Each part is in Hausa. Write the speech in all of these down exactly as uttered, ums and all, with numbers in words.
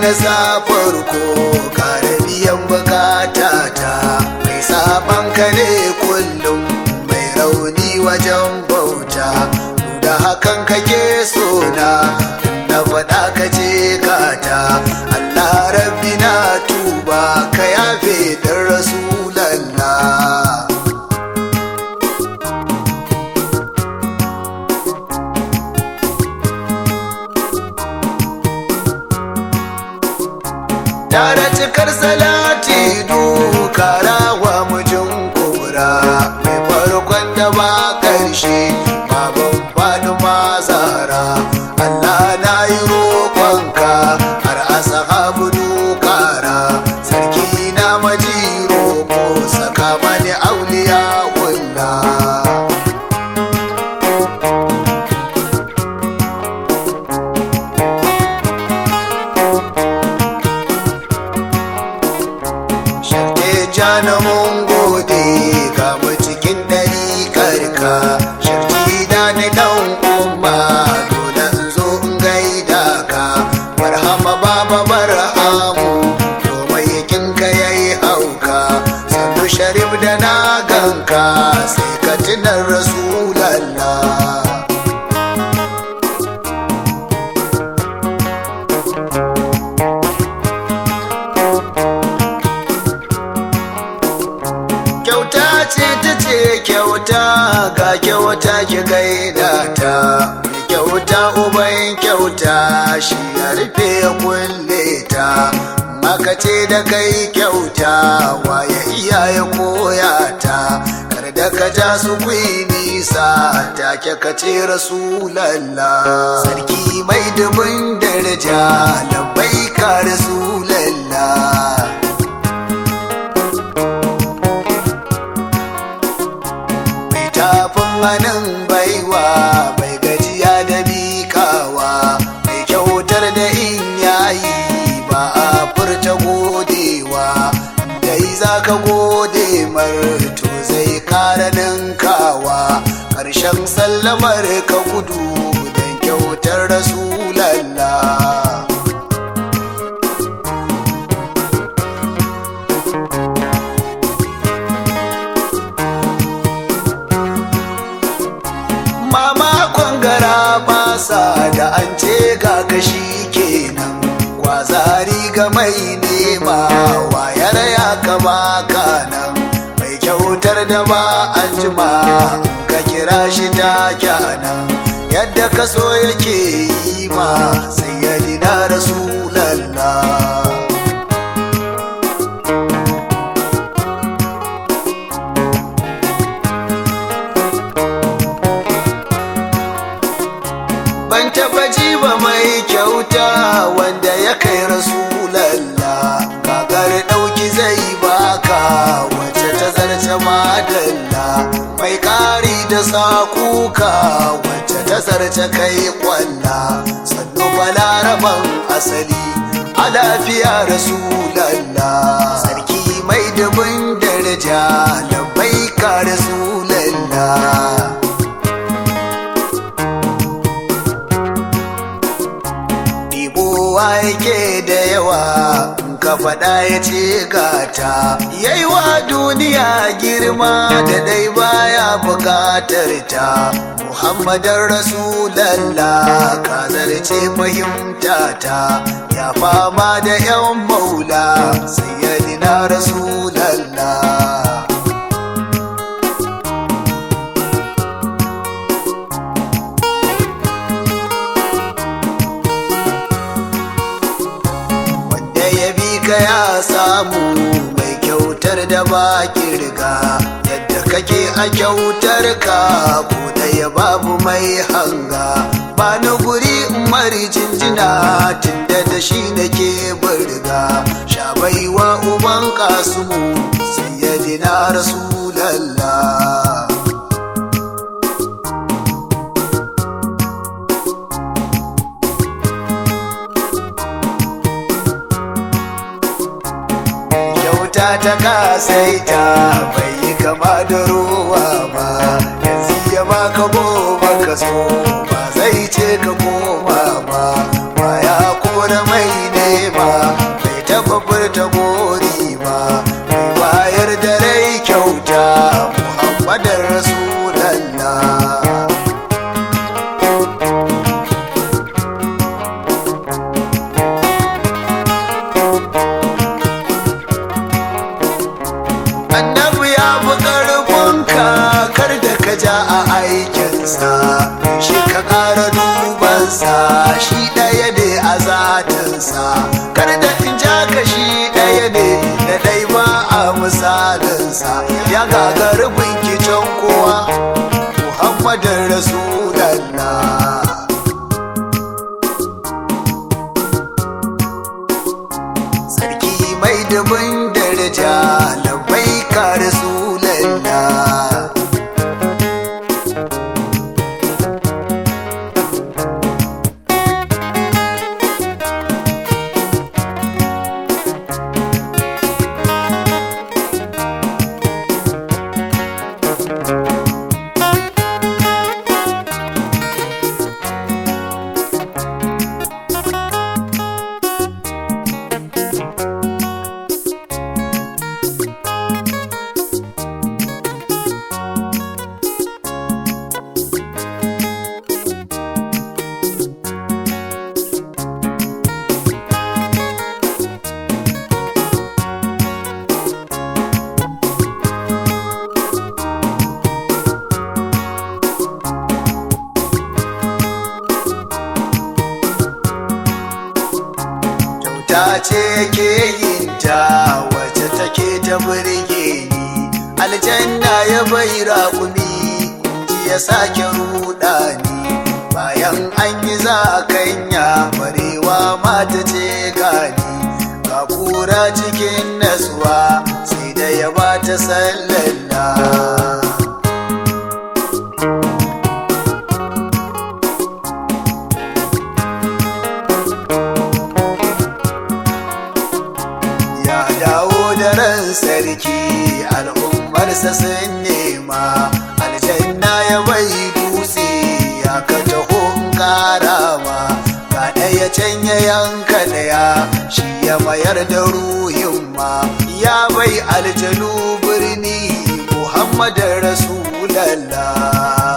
na sa farko kare biyan bukata ta mai saban ka ne kullum mai rauni wajen bauta da hakan kake so na na faɗa ka ce kata Allah rabbi na tuba ka yafe dan rasulallah. Tare cikar salati dukarawa mujin kura mai farkon da ba ƙarshe baban Fatima Zahra Allah na yi roƙonka har ashabu dukara sarki na maji roƙo saka mani auliya kulla. Jana mun gode ga mu cikin ɗari karka sharci da ni dan umma dole in zo in gaida ka barhama baba barhamu domin yakin ka yayi hauka sannu sharif da na ganka sai ka tunar rasulallah. ce ta ce kyauta ga kyauta ki gaida ta kyauta uban kyauta shi ya rufe kulle ta maka ce da kai kyauta waye iyaye koya ta kar da ka ja su kwi nisa take ka ce rasulallah sarki mai dubin daraja labbai ka rasulallah. Manin baiwa bai gajiya da bikawa mai kyautar da in yayi ba a furta godewa dai za ka gode mar to zai kara ninkawa ƙarshen sallamar ka gudu don kyautar rasulallah. Mamakon gara basa da an ce ga kashi kenan kwazari ga mai nema wayar ya kama kanan mai kyautar da ba an jima ka kira shi ta kyanan yadda ka so yake yi ma sayyidina rasulallah. Taba jiba mai kyauta wanda ya kai rasulallah kagar ɗauki zai baka wacce ta zarce madalla mai ƙari da sakuka wacce ta zarce kai kwalla sannu balaraban asali a lafiya rasulallah sarki mai dubin daraja labbai ka rasulallah. Kowa yake da yawa ka faɗa ya ce gata yayi wa duniya girma da dai baya buƙatar ta Muhammadan rasulallah ka zarce fahimta ta ya fama da yan maula sayyidina rasulallah. Ya samu mai kyautar da ba kirga yadda kake a kyautar ka ko da ya babu mai hanga ba na guri mari jinjina tunda da shi nake burga sha baiwa uban kasumu sayyidina rasulallah. ta kasaita bai yi kama da ruwa ba yanzu ya baka goma ka so ba zai ce ka koma ba ba ya kora mai nema fi ƙarfinka kar da ka ja a aikinsa shi ka ƙara dubansa shi ɗaya ne a zatinsa kar da in ja ka shi ɗaya ne da ɗai ba a misalinsa ya gagari binkicen kowa Muhammadin Rasulallah. Sarki mai dubin daraja labai ka Rasulallah. Ta ce ke yin ta wacce take ta burge ni aljanna ya bai raƙumi ji ya sake ruɗa ni bayan an yi zakanya barewa mata ce gani ga kura cikin nasuwa sai da ya ba ta sallalla. Sarki al'ummarsa sun nema aljanna ya bai dutse ya ka taho karama ga ɗaya can ya yanka ɗaya shi ya mayar da ruhin ma ya bai aljanu birni Muhammadin Rasulallah.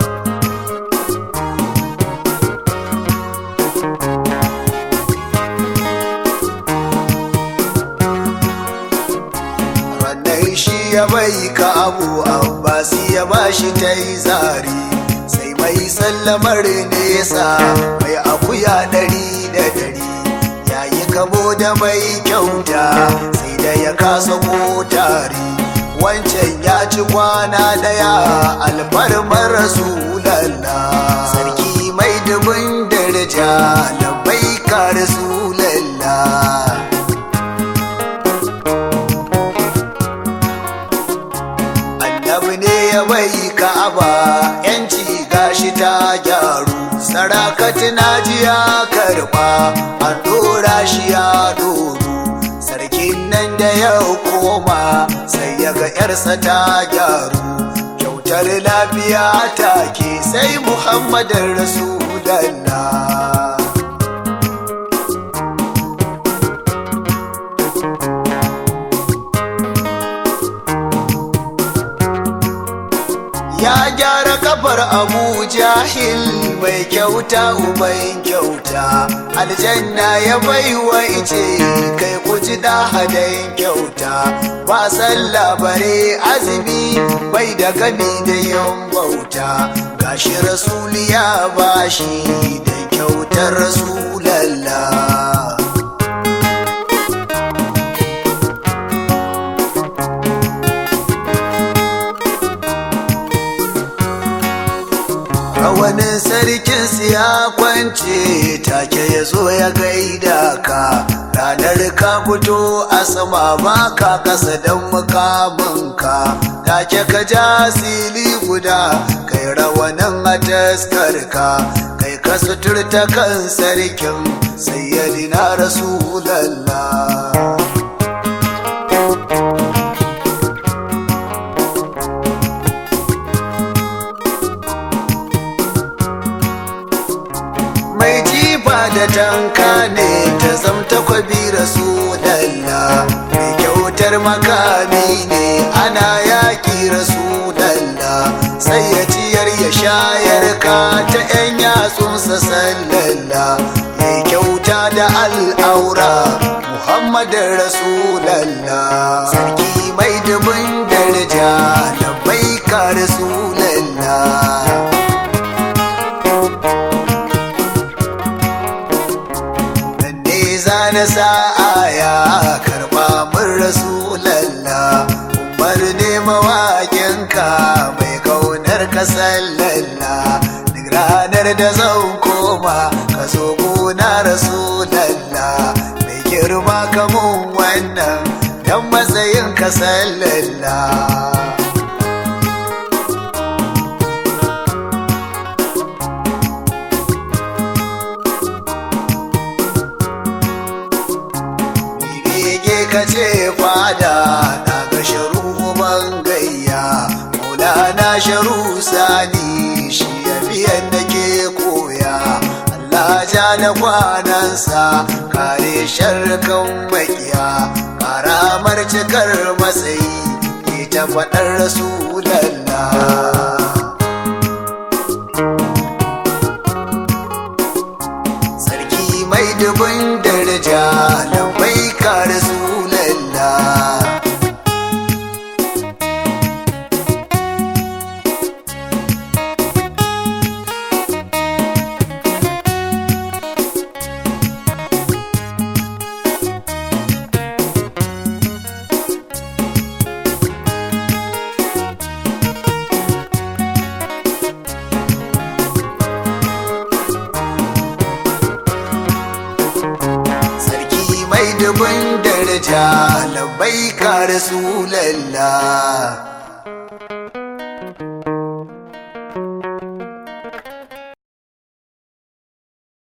Ya bai ka abu abbas ya bashi ta yi zari sai mai sallamar nesa mai akuya ɗari da ɗari yayi kamo da mai kyauta sai da ya kasa ko tari wancan ya ci kwana daya alfarmar Rasulallah. Sarki mai dubin daraja labai ka Rasulallah. Ya bai ka'aba yanci gashi ta gyaru sarakat naji ya karba an dora shi ya doru sarkin nan da ya koma sai ya ga yarsa ta gyaru kyautar lafiya take sai Muhammadin Rasulallah. Ya gyara kafar Abu Jahil mai kyauta uban kyauta aljanna ya baiwa ice kai kuji da hadayin kyauta ba sallah bare azumi bai da gami da yin bauta gashi rasuli ya bashi da kyautar Rasulallah. Rawanin sarkin ya kwance take ya zo ya gaida ka ranar ka fito a sama ba ka kasa don mukaminka take ka ja sili guda kai rawanin a taskarka kai ka suturta kan sarkin sayyidina Rasulallah. Da tanka ne ta zamta kwabi Rasulallah mai kyautar makami ne ana yaƙi Rasulallah sai ya ciyar ya shayar ka ta 'yan yatsunsa sallallah mai kyauta da al'aura Muhammadin Rasulallah. Sarki mai dubin daraja daraja labbaika rasulallah. Na sa'a karba min rasulallah, umar ne mawaƙinka mai kaunar ka sallallah. Duk ranar da zan koma ka zo gona rasulallah, mai girma kamun wannan dan matsayin ka sallallah. Ka ce fada na ga sharu ban gayya, maulana sharu sani shi ya biyan da ke koya. Allah ja na kwanansa kare sharkan makiya, karamar cikar matsayi ke ta faɗar rasulallah. Sarki mai dubin daraja labbaika rasulallah. Dubin daraja labbaika rasulallah.